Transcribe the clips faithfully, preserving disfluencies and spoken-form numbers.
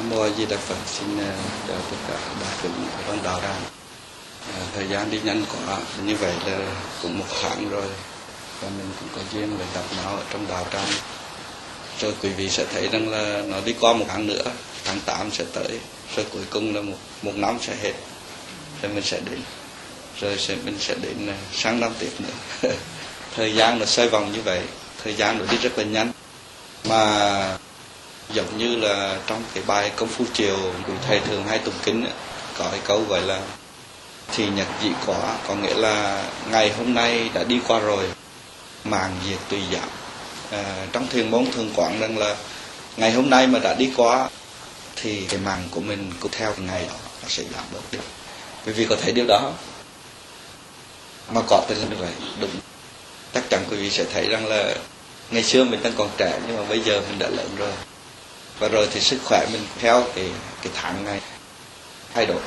Nam Mô A Di Đà Phật. Xin chào tất cả đại chúng trong đạo tràng. À, thời gian đi nhanh quá, như vậy là cũng một tháng rồi và mình cũng có duyên để gặp nhau ở trong đạo tràng. Rồi quý vị sẽ thấy rằng là nó đi qua một tháng nữa, tháng tám sẽ tới, rồi cuối cùng là một một năm sẽ hết, rồi mình sẽ đến, rồi sẽ mình sẽ đến sang năm tiếp nữa. Thời gian nó xoay vòng như vậy, thời gian nó đi rất là nhanh. Mà giống như là trong cái bài Công Phu Chiều của thầy thường hay tụng kinh ấy, có cái câu gọi là thì nhật dị quá, có nghĩa là ngày hôm nay đã đi qua rồi, màng diệt tùy giảm. À, trong thiền môn thường quán rằng là ngày hôm nay mà đã đi qua thì cái màng của mình cũng theo cái ngày đó nó sẽ giảm bớt đi. Quý vị có thấy điều đó mà có tên là như vậy đúng. Chắc chắn quý vị sẽ thấy rằng là ngày xưa mình đang còn trẻ nhưng mà bây giờ mình đã lớn rồi, và rồi thì sức khỏe mình theo cái cái tháng ngày thay đổi.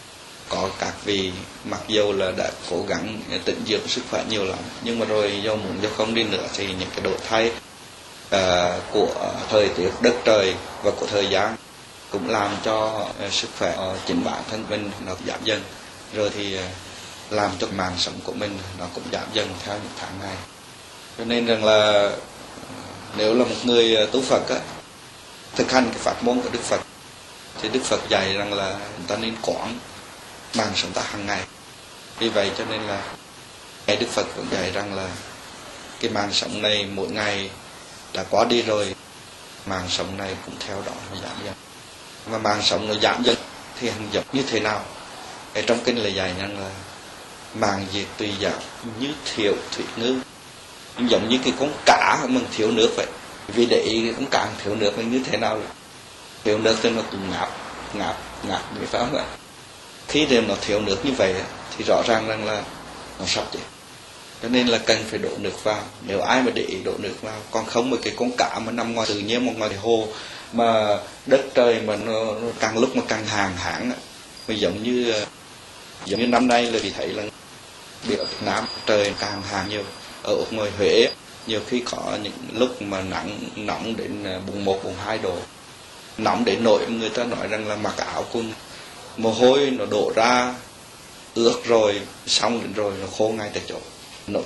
Có các vị mặc dù là đã cố gắng tận dưỡng sức khỏe nhiều lắm, nhưng mà rồi do muốn do không đi nữa thì những cái đổi thay uh, của thời tiết đất trời và của thời gian cũng làm cho uh, sức khỏe uh, chính bản thân mình nó giảm dần, rồi thì uh, làm cho màng sống của mình nó cũng giảm dần theo những tháng ngày. Cho nên rằng là uh, nếu là một người uh, tu Phật á, thực hành cái pháp môn của Đức Phật thì Đức Phật dạy rằng là chúng ta nên quán màng sống ta hàng ngày. Vì vậy cho nên là cái Đức Phật cũng dạy rằng là cái màng sống này mỗi ngày đã quá đi rồi, màng sống này cũng theo đó nó giảm dần. Mà màng sống nó giảm dần thì hành giống như thế nào? Ở trong kinh là dạy rằng là màng diệt tùy giảm như thiểu thủy ngư, giống như cái con cá mà thiếu nước vậy. Vì để ý cái con cá thiếu nước là như thế nào? Thiếu nước thì nó cũng ngạp ngạp ngạp bị phải không ạ? Khi đều nó thiếu nước như vậy thì rõ ràng rằng là nó sắp chết. Cho nên là cần phải đổ nước vào. Nếu ai mà để ý đổ nước vào, còn không một cái con cá mà nằm ngoài tự nhiên một ngoài hồ mà đất trời mà nó, nó càng lúc mà càng hàng hãng, mà giống như giống như năm nay là vì thấy là biển ở Việt Nam trời càng hàng nhiều. Ở ngoài Huế nhiều khi có những lúc mà nắng nóng đến bốn một bốn hai độ, nóng đến nỗi người ta nói rằng là mặc áo quần mồ hôi nó đổ ra ướt rồi, xong đến rồi nó khô ngay tại chỗ nổi.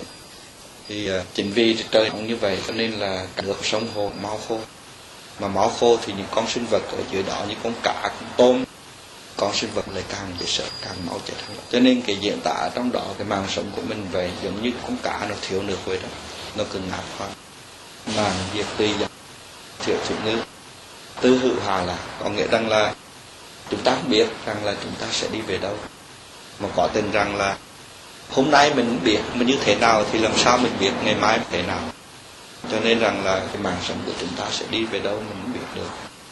Thì uh, chính vì trời nóng như vậy cho nên là nước sông hồ máu khô, mà máu khô thì những con sinh vật ở dưới đó như con cá, con tôm, con sinh vật lại càng dễ sợ, càng máu chết hơn. Cho nên cái diễn tả trong đó cái màng sống của mình vậy, giống như con cá nó thiếu nước vậy đó, nó cứ ngạt khoan. Màng diệt tùy giảm thiểu thủy ngư, tư hữu hà là có nghĩa rằng là chúng ta không biết rằng là chúng ta sẽ đi về đâu, mà có tin rằng là hôm nay mình không biết mà như thế nào thì làm sao mình biết ngày mai thế nào. Cho nên rằng là cái màng sống của chúng ta sẽ đi về đâu mình không biết được.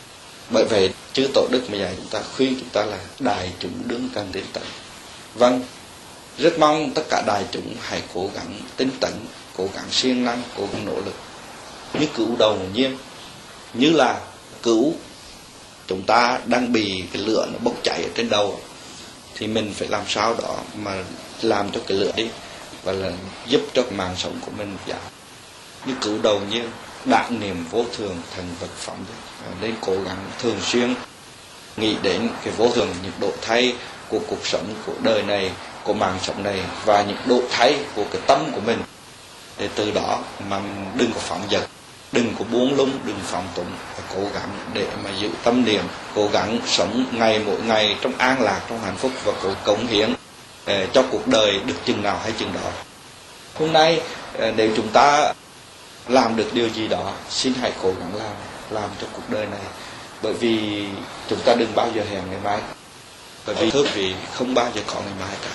Bởi vậy chư Tổ Đức mà dạy chúng ta, khuyên chúng ta là đại chúng đương cần tinh tấn. Vâng, rất mong tất cả đại chúng hãy cố gắng tinh tấn, cố gắng siêng năng, cố gắng nỗ lực như cứu đầu nhiên, như là cứu chúng ta đang bị cái lửa nó bốc cháy ở trên đầu, thì mình phải làm sao đó mà làm cho cái lửa đi và là giúp cho màng sống của mình giảm. Như cứu đầu nhiên, đạn niệm vô thường thành vật phẩm, nên cố gắng thường xuyên nghĩ đến cái vô thường, những độ thay của cuộc sống, của đời này, của màng sống này, và những độ thay của cái tâm của mình, để từ đó mà đừng có phóng dật, đừng có buông lung, đừng phóng túng, phải cố gắng để mà giữ tâm niệm, cố gắng sống ngày mỗi ngày trong an lạc, trong hạnh phúc, và cố cống hiến eh, cho cuộc đời được chừng nào hay chừng đó. Hôm nay eh, nếu chúng ta làm được điều gì đó, xin hãy cố gắng làm làm cho cuộc đời này, bởi vì chúng ta đừng bao giờ hẹn ngày mai, bởi vì thưa quý vị không bao giờ có ngày mai cả,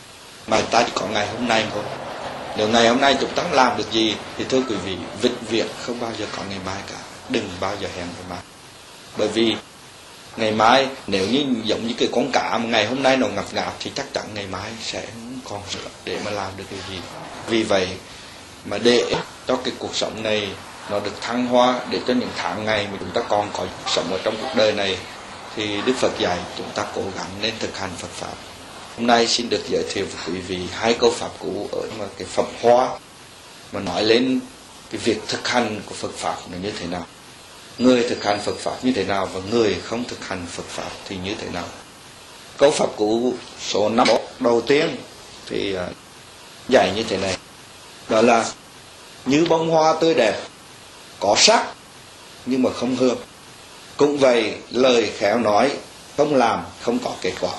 mà ta chỉ có ngày hôm nay thôi. Nếu ngày hôm nay chúng ta làm được gì thì thưa quý vị, vĩnh viễn không bao giờ có ngày mai cả. Đừng bao giờ hẹn ngày mai. Bởi vì ngày mai nếu như giống như cái con cá mà ngày hôm nay nó ngập ngạp thì chắc chắn ngày mai sẽ không còn nữa để mà làm được cái gì. Vì vậy mà để cho cái cuộc sống này nó được thăng hoa, để cho những tháng ngày mà chúng ta còn có sống ở trong cuộc đời này, thì Đức Phật dạy chúng ta cố gắng nên thực hành Phật Pháp. Hôm nay xin được giới thiệu với quý vị hai câu pháp cú ở cái phẩm Hoa mà nói lên cái việc thực hành của Phật Pháp là như thế nào. người thực hành Phật Pháp như thế nào và người không thực hành Phật Pháp thì như thế nào. Câu Pháp Cú số năm đầu tiên thì dạy như thế này, đó là như bông hoa tươi đẹp, có sắc nhưng mà không hương. Cũng vậy, lời khéo nói, không làm, không có kết quả.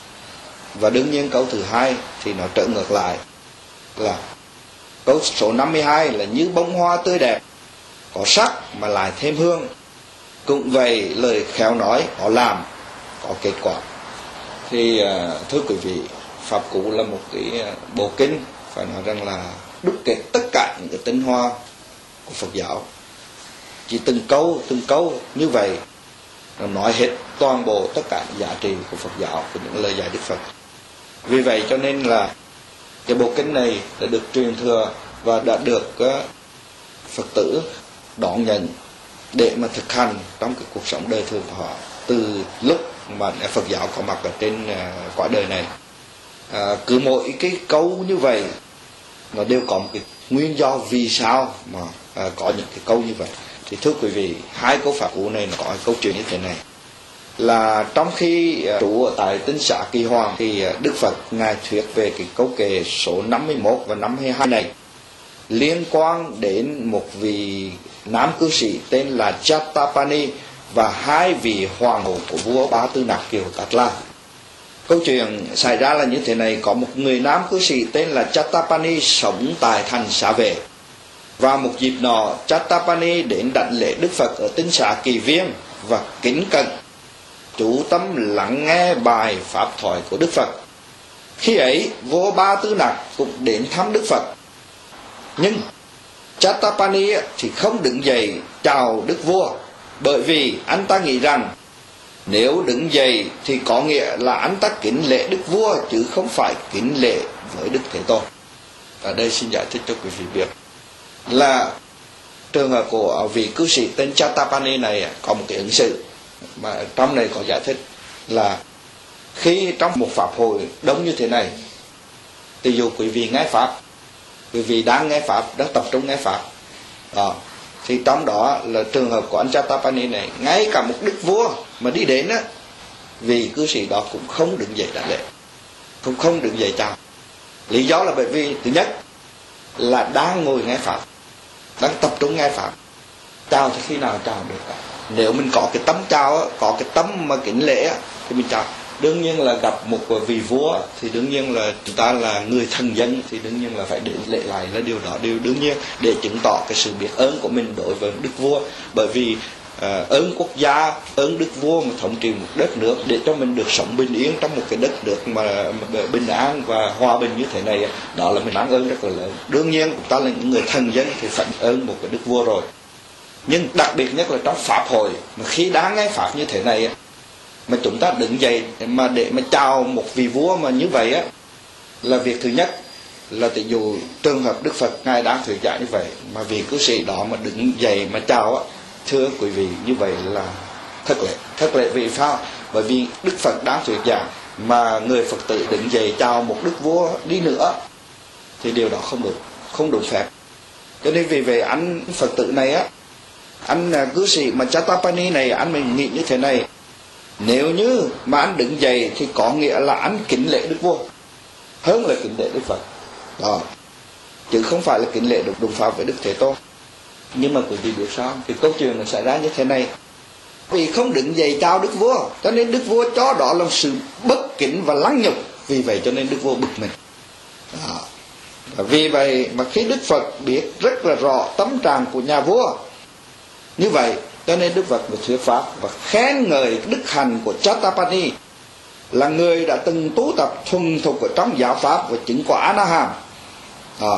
Và đương nhiên câu thứ hai thì nó trở ngược lại, là câu số năm mươi hai là như bông hoa tươi đẹp, có sắc mà lại thêm hương. Cũng vậy, lời khéo nói, có làm, có kết quả. Thì thưa quý vị, Pháp Cú là một cái bộ kinh phải nói rằng là đúc kết tất cả những cái tinh hoa của Phật giáo. Chỉ từng câu, từng câu như vậy nó nói hết toàn bộ tất cả giá trị của Phật giáo, của những lời dạy Đức Phật. Vì vậy cho nên là cái bộ kinh này đã được truyền thừa và đã được Phật tử đón nhận để mà thực hành trong cái cuộc sống đời thường của họ từ lúc mà Phật giáo có mặt ở trên cõi đời này. À, cứ mỗi cái câu như vậy nó đều có một cái nguyên do vì sao mà à, có những cái câu như vậy. Thì thưa quý vị, hai câu Pháp Cú này nó có câu chuyện như thế này, là trong khi trú ở tại Tinh Xá Kỳ Hoàng thì Đức Phật ngài thuyết về cái câu kệ số năm mươi mốt và năm mươi hai này liên quan đến một vị nam cư sĩ tên là Chattapani và hai vị hoàng hậu của vua Ba Tư Nặc Kiều Tát La. Câu chuyện xảy ra là như thế này, có một người nam cư sĩ tên là Chattapani sống tại thành Xá Vệ. Và một dịp nọ, Chattapani đến đảnh lễ Đức Phật ở Tinh Xá Kỳ Viên và kính cẩn chú tâm lắng nghe bài pháp thoại của Đức Phật. Khi ấy, vua Ba Tư Nặc cũng đến thăm Đức Phật. Nhưng Chattapani thì không đứng dậy chào Đức Vua, bởi vì anh ta nghĩ rằng nếu đứng dậy thì có nghĩa là anh ta kính lễ Đức Vua chứ không phải kính lễ với Đức Thế Tôn. Ở đây xin giải thích cho quý vị biết là trường hợp của vị cư sĩ tên Chattapani này có một cái ứng xử mà trong này có giải thích là khi trong một pháp hội đông như thế này, thì dù quý vị nghe pháp, quý vị đang nghe pháp, đang tập trung nghe pháp đó, thì trong đó là trường hợp của anh Chattapani này, ngay cả một đức vua mà đi đến á, vì cư sĩ đó cũng không đứng dậy đảnh lễ, cũng không đứng dậy chào. Lý do là bởi vì thứ nhất là đang ngồi nghe pháp, đang tập trung nghe pháp, chào thì khi nào chào được cả. Nếu mình có cái tâm chào á, có cái tâm mà kính lễ á, thì mình chào. Đương nhiên là gặp một vị vua thì đương nhiên là chúng ta là người thần dân thì đương nhiên là phải để lễ lại, là điều đó điều đương nhiên để chứng tỏ cái sự biết ơn của mình đối với đức vua. Bởi vì uh, ơn quốc gia, ơn đức vua mà thống trị một đất nước để cho mình được sống bình yên trong một cái đất nước mà, mà bình an và hòa bình như thế này, đó là mình đáng ơn rất là lớn. Đương nhiên chúng ta là những người thần dân thì phải ơn một cái đức vua rồi. Nhưng đặc biệt nhất là trong pháp hội mà khi đáng nghe pháp như thế này mà chúng ta đứng dậy mà để mà chào một vị vua mà như vậy á, là việc thứ nhất là tỷ dụ trường hợp Đức Phật ngài đang thuyết giảng như vậy mà vị cư sĩ đó mà đứng dậy mà chào á, thưa quý vị, như vậy là thất lễ. Thất lễ vì sao? Bởi vì Đức Phật đang thuyết giảng mà người Phật tử đứng dậy chào một đức vua đi nữa thì điều đó không được, không được phép. Cho nên vì vậy anh Phật tử này á, anh cư sĩ mà Chattapani này, anh mình nghĩ như thế này: nếu như mà anh đứng dậy thì có nghĩa là anh kính lễ đức vua hơn là kính lễ Đức Phật đó, chứ không phải là kính lễ được đồng pháp với Đức Thế Tôn. Nhưng mà quý vị biết sao, cái câu chuyện nó xảy ra như thế này, vì không đứng dậy chào đức vua cho nên đức vua cho đó là sự bất kính và lăng nhục, vì vậy cho nên đức vua bực mình đó. Và vì vậy mà khi Đức Phật biết rất là rõ tâm trạng của nhà vua như vậy, cho nên Đức Phật mới thuyết pháp và khen ngợi đức hạnh của Chattapani là người đã từng tu tập thuần thục ở trong giáo pháp và chứng quả A-na-hàm. À,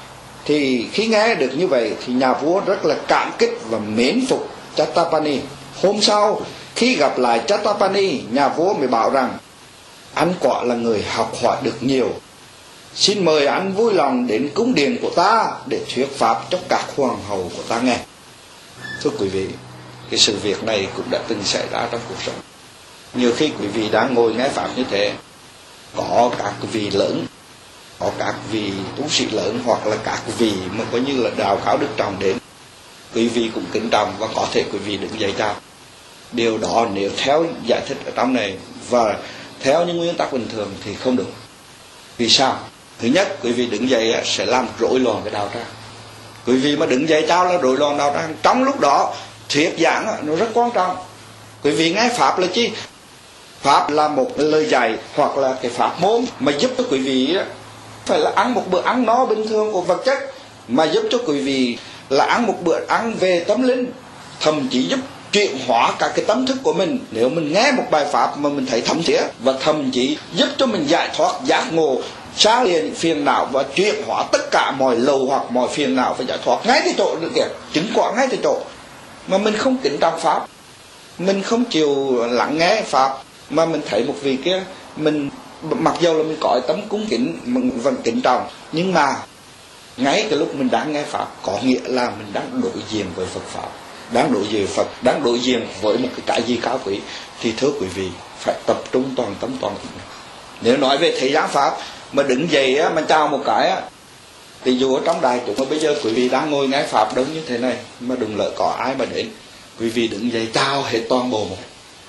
thì khi nghe được như vậy thì nhà vua rất là cảm kích và mến phục Chattapani. Hôm sau khi gặp lại Chattapani, nhà vua mới bảo rằng anh quả là người học hỏi được nhiều, xin mời anh vui lòng đến cung điện của ta để thuyết pháp cho các hoàng hậu của ta nghe. Thưa quý vị, cái sự việc này cũng đã từng xảy ra trong cuộc sống. Nhiều khi quý vị đang ngồi nghe pháp như thế, có các vị lớn, có các vị tu sĩ lớn hoặc là các vị mà coi như là đào khảo đức trọng đến, quý vị cũng kính trọng và có thể quý vị đứng dậy chào. Điều đó nếu theo giải thích ở trong này và theo những nguyên tắc bình thường thì không được. Vì sao? Thứ nhất, quý vị đứng dậy sẽ làm rối loạn cái đạo tràng. Quý vị mà đứng dậy chào là rối loạn đạo tràng. Trong lúc đó thuyết giảng nó rất quan trọng. Quý vị nghe pháp là chi? Pháp là một lời dạy hoặc là cái pháp môn mà giúp cho quý vị phải là ăn một bữa ăn no bình thường của vật chất, mà giúp cho quý vị là ăn một bữa ăn về tâm linh, thậm chí giúp chuyển hóa cả cái tâm thức của mình. Nếu mình nghe một bài pháp mà mình thấy thấm thía, và thậm chí giúp cho mình giải thoát, giác ngộ, xa lìa những phiền não và chuyển hóa tất cả mọi lầu hoặc mọi phiền não phải giải thoát ngay tại chỗ được kìa, chứng quả ngay tại chỗ. Mà mình không kính trọng pháp, mình không chịu lắng nghe pháp, mà mình thấy một vị kia, mình mặc dù là mình có tấm cúng kính, mình vẫn kính trọng, nhưng mà ngay cái lúc mình đang nghe pháp có nghĩa là mình đang đối diện với Phật pháp, đang đối diện Phật, đang đối diện với một cái cái gì cao quý. Thì thưa quý vị, phải tập trung toàn tâm toàn ý. Nếu nói về thế gian pháp mà đứng dậy á, mà chào một cái á, thì dù ở trong đại chúng mà bây giờ quý vị đang ngồi nghe pháp đông như thế này, mà đừng lỡ có ai mà đến, quý vị đứng dậy chào hết toàn bộ một,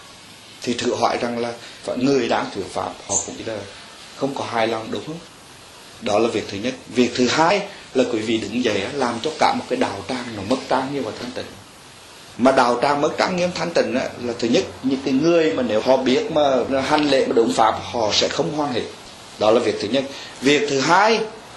thì thử hỏi rằng là người đang thuyết pháp họ cũng là không có hài lòng, đúng không? Đó là việc thứ nhất. Việc thứ hai là quý vị đứng dậy làm cho cả một cái đạo tràng nó mất trang nghiêm và thanh tịnh. Mà đạo tràng mất trang nghiêm thanh tịnh là thứ nhất, những cái người mà nếu họ biết mà hành lễ mà đúng pháp họ sẽ không hoan hỷ. Đó là việc thứ nhất. Việc thứ hai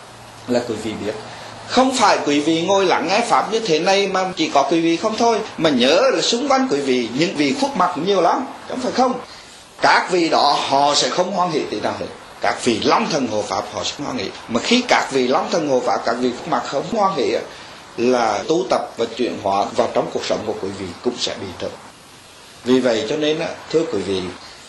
là quý vị biết không phải quý vị ngồi lắng nghe pháp như thế này mà chỉ có quý vị không thôi, mà nhớ là xung quanh quý vị những vị khuất mặt nhiều lắm, không phải không? Các vị đó họ sẽ không hoan hỷ tí nào hết. Các vị long thần hộ pháp họ sẽ không hoan hỷ. Mà khi các vị long thần hộ pháp, các vị khuất mặt không hoan hỷ là tu tập và chuyển hóa vào trong cuộc sống của quý vị cũng sẽ bị trật. Vì vậy cho nên thưa quý vị,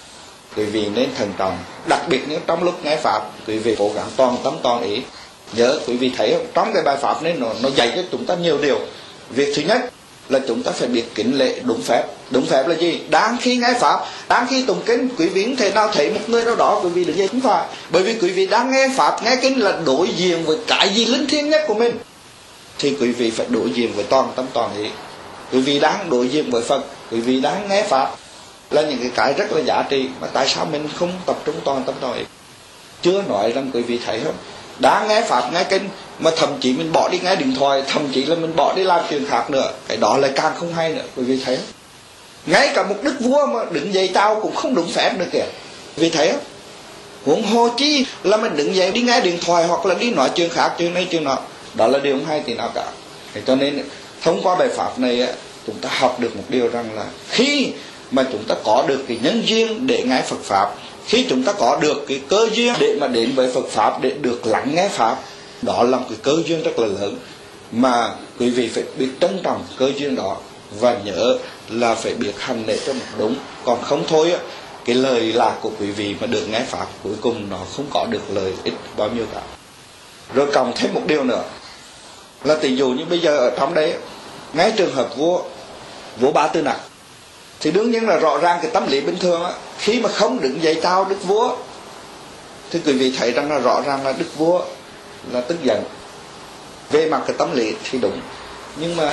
quý vị nên thận trọng, đặc biệt nếu trong lúc nghe pháp quý vị cố gắng toàn tâm toàn ý. Nhớ quý vị thấy không? Trong cái bài pháp này nó, nó dạy cho chúng ta nhiều điều. Việc thứ nhất là chúng ta phải biết kính lễ đúng phép. Đúng phép là gì? Đang khi nghe pháp, đang khi tụng kinh, quý vị không thể nào thấy một người nào đó quý vị đứng dậy, không phải. Bởi vì quý vị đang nghe pháp, nghe kinh là đối diện với cái gì linh thiêng nhất của mình, thì quý vị phải đối diện với toàn tâm toàn ý. Quý vị đang đối diện với Phật, quý vị đang nghe pháp là những cái cái rất là giá trị, mà tại sao mình không tập trung toàn tâm toàn ý? Chưa nói rằng quý vị thấy không, đang nghe pháp nghe kinh mà thậm chí mình bỏ đi nghe điện thoại, thậm chí là mình bỏ đi làm chuyện khác nữa, cái đó lại càng không hay nữa. Quý vị thấy không? Ngay cả một đức vua mà đứng dậy chào cũng không đúng phép nữa kìa. Quý vị thấy không? Huống hồ chi là mình đứng dậy đi nghe điện thoại hoặc là đi nói chuyện khác, chuyện này chuyện nọ, đó là điều không hay tí nào cả. Thế cho nên thông qua bài pháp này chúng ta học được một điều rằng là khi mà chúng ta có được cái nhân duyên để nghe Phật pháp, khi chúng ta có được cái cơ duyên để mà đến với Phật pháp, để được lắng nghe pháp, đó là một cái cơ duyên rất là lớn, mà quý vị phải biết trân trọng cơ duyên đó và nhớ là phải biết hành lễ cho một đúng. Còn không thôi cái lời lạc của quý vị mà được nghe pháp cuối cùng nó không có được lợi ích bao nhiêu cả. Rồi cộng thêm một điều nữa là tỷ dụ như bây giờ ở trong đấy ngay trường hợp vua vua Ba Tư Nặc, thì đương nhiên là rõ ràng cái tâm lý bình thường á, khi mà không đứng dậy chào đức vua thì quý vị thấy rằng là rõ ràng là đức vua là tức giận. Về mặt cái tâm lý thì đúng, nhưng mà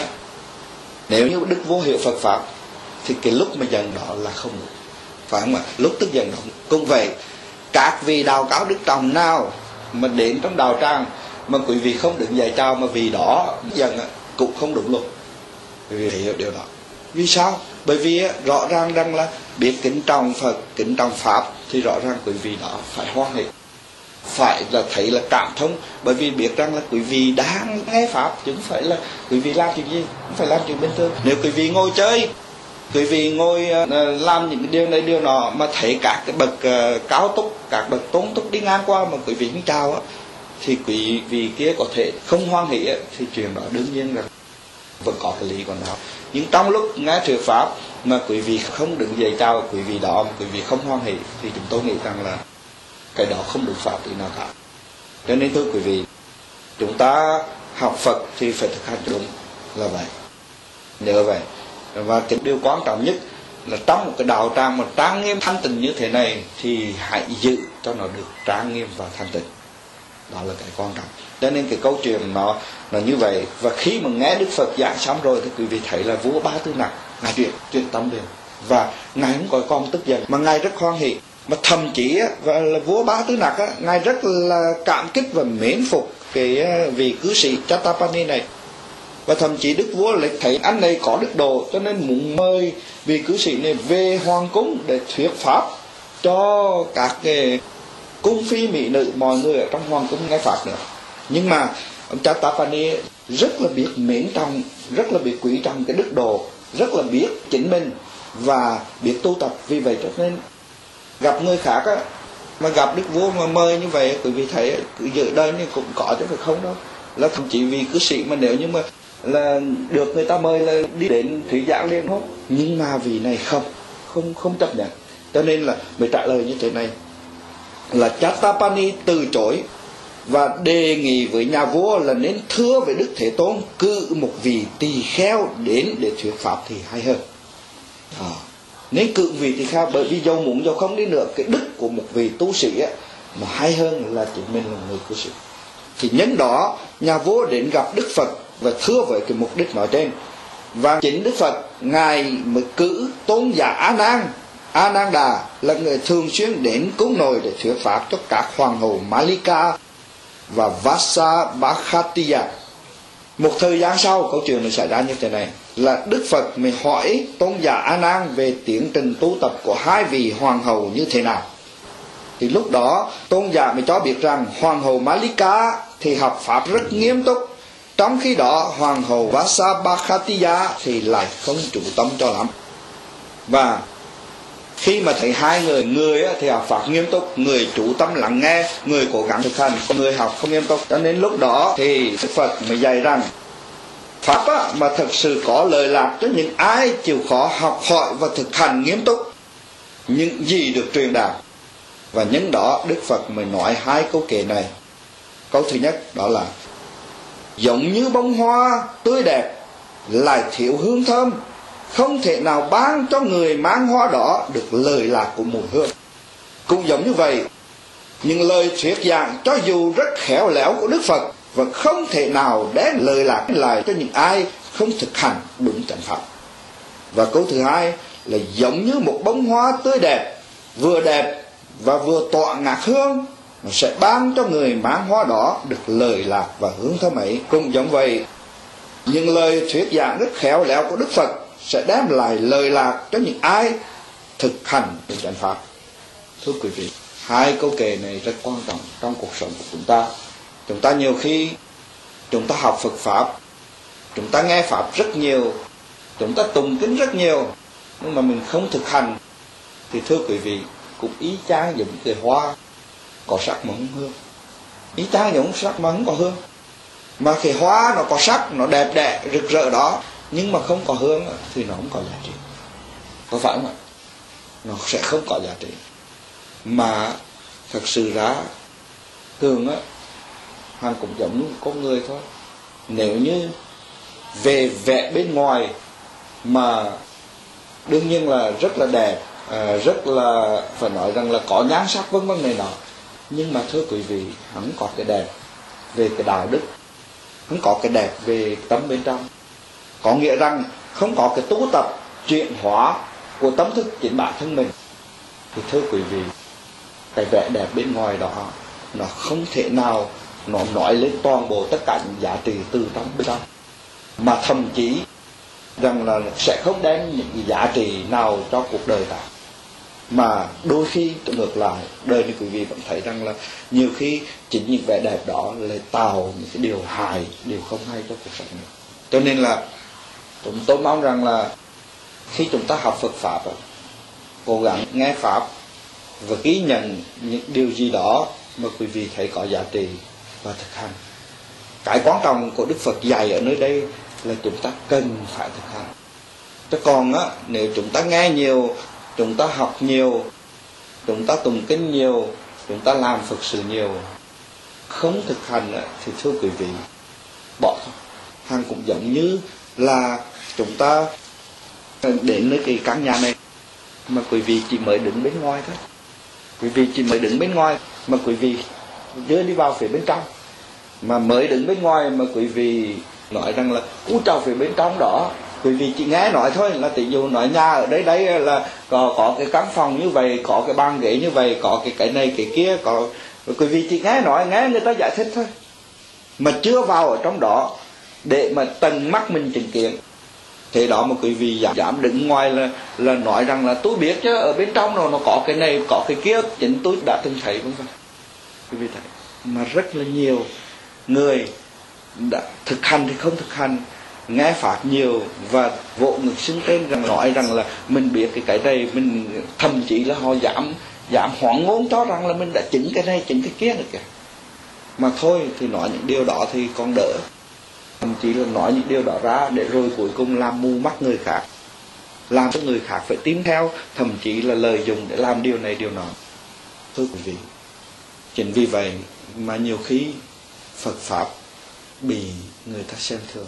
nếu như đức vua hiểu Phật pháp thì cái lúc mà giận đó là không đúng, phải không ạ? Lúc tức giận đó cũng vậy. Các vị đạo cáo đức trọng nào mà đến trong đạo tràng mà quý vị không đứng dậy chào mà vì đó giận cũng không đúng luôn. Quý vị hiểu điều đó. Vì sao? Bởi vì rõ ràng rằng là biết kính trọng Phật, kính trọng pháp thì rõ ràng quý vị đó phải hoan hỷ, phải là thấy là cảm thông, bởi vì biết rằng là quý vị đang nghe pháp chứ không phải là quý vị làm chuyện gì, không phải làm chuyện bình thường. Nếu quý vị ngồi chơi, quý vị ngồi làm những điều này điều nọ mà thấy các cái bậc cao túc, các bậc tôn túc đi ngang qua mà quý vị không chào á, thì quý vị kia có thể không hoan hỷ, thì chuyện đó đương nhiên là vẫn có cái lý còn đó. Nhưng trong lúc nghe thuyết pháp mà quý vị không đứng dậy chào quý vị đó mà quý vị không hoan hỷ thì chúng tôi nghĩ rằng là cái đó không đúng pháp tí nào cả. Cho nên thưa quý vị, chúng ta học Phật thì phải thực hành đúng là vậy, nhớ vậy. Và cái điều quan trọng nhất là trong một cái đạo tràng mà trang nghiêm thanh tịnh như thế này thì hãy giữ cho nó được trang nghiêm và thanh tịnh. Đó là cái quan trọng. Cho nên cái câu chuyện nó là như vậy. Và khi mà nghe Đức Phật giảng xong rồi thì quý vị thấy là vua Bá Tư Nặc ngài chuyển chuyển tâm liền, và ngài không có con tức giận mà ngài rất hoan hỷ. Mà thậm chí á, và là vua Bá Tư Nặc á, ngài rất là cảm kích và mến phục cái vị cư sĩ Chattapani này. Và thậm chí đức vua lại thấy anh này có đức độ, cho nên muốn mời vị cư sĩ này về hoàng cung để thuyết pháp cho các cái cung phi mỹ nữ, mọi người ở trong hoàng cung nghe pháp nữa. Nhưng mà ông Chattapani rất là biết mến trọng, rất là biết quý trọng cái đức độ, rất là biết chính mình và biết tu tập. Vì vậy cho nên gặp người khác á, mà gặp đức vua mà mời như vậy, quý vị thấy dự đời này cũng có chứ phải không đâu. Là thậm chí vì cư sĩ mà nếu như mà là được người ta mời là đi đến thủy giảng liền không, nhưng mà vì này không không không chấp nhận. Cho nên là mới trả lời như thế này là Chattapani từ chối và đề nghị với nhà vua là nên thưa với Đức Thế Tôn cử một vị tỳ kheo đến để thuyết pháp thì hay hơn. À, nên cử vị tỳ kheo, bởi vì dầu muốn dầu không đi nữa, cái đức của một vị tu sĩ á, mà hay hơn là chính mình là người cư sĩ. Thì nhân đó nhà vua đến gặp Đức Phật và thưa với cái mục đích nói trên. Và chính Đức Phật ngài mới cử tôn giả A Nan A Nan Đà là người thường xuyên đến cúng nồi để thuyết pháp cho các hoàng hậu Malika và Vasabhakatiya. Một thời gian sau, câu chuyện này xảy ra như thế này, là Đức Phật mới hỏi tôn giả A Nan về tiến trình tu tập của hai vị hoàng hậu như thế nào. Thì lúc đó tôn giả mới cho biết rằng hoàng hậu Malika thì học pháp rất nghiêm túc, trong khi đó hoàng hậu Vasabhakatiya thì lại không chủ tâm cho lắm. Và khi mà thấy hai người, người thì học pháp nghiêm túc, người chủ tâm lắng nghe, người cố gắng thực hành, người học không nghiêm túc. Cho nên lúc đó thì Đức Phật mới dạy rằng pháp á, mà thật sự có lợi lạc cho những ai chịu khó học hỏi và thực hành nghiêm túc những gì được truyền đạt. Và nhân đó Đức Phật mới nói hai câu kệ này. Câu thứ nhất đó là: giống như bông hoa tươi đẹp lại thiếu hương thơm, không thể nào ban cho người mang hoa đó được lời lạc của mùi hương. Cũng giống như vậy, những lời thuyết giảng cho dù rất khéo léo của Đức Phật và không thể nào đem lời lạc lại cho những ai không thực hành đúng chánh pháp. Và câu thứ hai là giống như một bông hoa tươi đẹp, vừa đẹp và vừa tỏa ngát hương, nó sẽ ban cho người mang hoa đó được lời lạc và hương thơm ấy. Cũng giống vậy, những lời thuyết giảng rất khéo léo của Đức Phật sẽ đem lại lời lạc cho những ai thực hành được chánh pháp. Thưa quý vị, hai câu kệ này rất quan trọng trong cuộc sống của chúng ta. Chúng ta nhiều khi chúng ta học Phật pháp, chúng ta nghe pháp rất nhiều, chúng ta tụng kinh rất nhiều, nhưng mà mình không thực hành thì thưa quý vị cũng ý chang giống cái hoa có sắc mà không hương. Ý chang giống sắc mà không có hương. Mà cái hoa nó có sắc, nó đẹp đẽ rực rỡ đó, nhưng mà không có hương thì nó không có giá trị. Có phải không ạ? Nó sẽ không có giá trị. Mà thật sự ra thường á, hàng cũng giống như con người thôi. Nếu như về vẻ bên ngoài mà đương nhiên là rất là đẹp, à, rất là phải nói rằng là có nhan sắc vân vân này nọ, nhưng mà thưa quý vị, hắn có cái đẹp về cái đạo đức, hắn có cái đẹp về tâm bên trong. Có nghĩa rằng không có cái tu tập chuyển hóa của tâm thức chính bản thân mình, thì thưa quý vị, cái vẻ đẹp bên ngoài đó nó không thể nào nó nói lên toàn bộ tất cả những giá trị từ trong bên trong, mà thậm chí rằng là sẽ không đem những giá trị nào cho cuộc đời ta. Mà đôi khi ngược lại, đời này quý vị vẫn thấy rằng là nhiều khi chính những vẻ đẹp đó lại tạo những cái điều hại, điều không hay cho cuộc sống này. Cho nên là chúng tôi mong rằng là khi chúng ta học Phật pháp, cố gắng nghe pháp và ghi nhận những điều gì đó mà quý vị thấy có giá trị và thực hành. Cái quan trọng của Đức Phật dạy ở nơi đây là chúng ta cần phải thực hành. Chứ còn á, nếu chúng ta nghe nhiều, chúng ta học nhiều, chúng ta tụng kinh nhiều, chúng ta làm Phật sự nhiều, không thực hành á, thì thưa quý vị, bỏ thôi. Hàng cũng giống như là chúng ta đến nơi cái căn nhà này mà quý vị chỉ mới đứng bên ngoài thôi. Quý vị chỉ mới đứng bên ngoài mà quý vị chưa đi vào phía bên trong, mà mới đứng bên ngoài mà quý vị nói rằng là u trào phía bên trong đó, quý vị chỉ nghe nói thôi, là tỷ dụ nói nhà ở đây đấy là có, có cái căn phòng như vậy, có cái bàn ghế như vậy, có cái cái này cái kia, có quý vị chỉ nghe nói, nghe người ta giải thích thôi, mà chưa vào ở trong đó để mà tận mắt mình chứng kiến. Thế đó mà quý vị dám, dám đứng ngoài là là nói rằng là tôi biết chứ ở bên trong nó nó có cái này có cái kia, chính tôi đã từng thấy, vân vân. Quý vị thấy mà rất là nhiều người đã thực hành thì không thực hành, nghe pháp nhiều và vỗ ngực xưng tên rằng nói rằng là mình biết cái cái này, mình thậm chí là họ dám dám hoảng ngôn cho rằng là mình đã chứng cái này chứng cái kia được kìa. Mà thôi thì nói những điều đó thì còn đỡ, thậm chí là nói những điều đó ra để rồi cuối cùng làm mù mắt người khác, làm cho người khác phải tin theo, thậm chí là lợi dụng để làm điều này điều nọ. Thưa quý vị, chính vì vậy mà nhiều khi Phật Pháp bị người ta xem thường.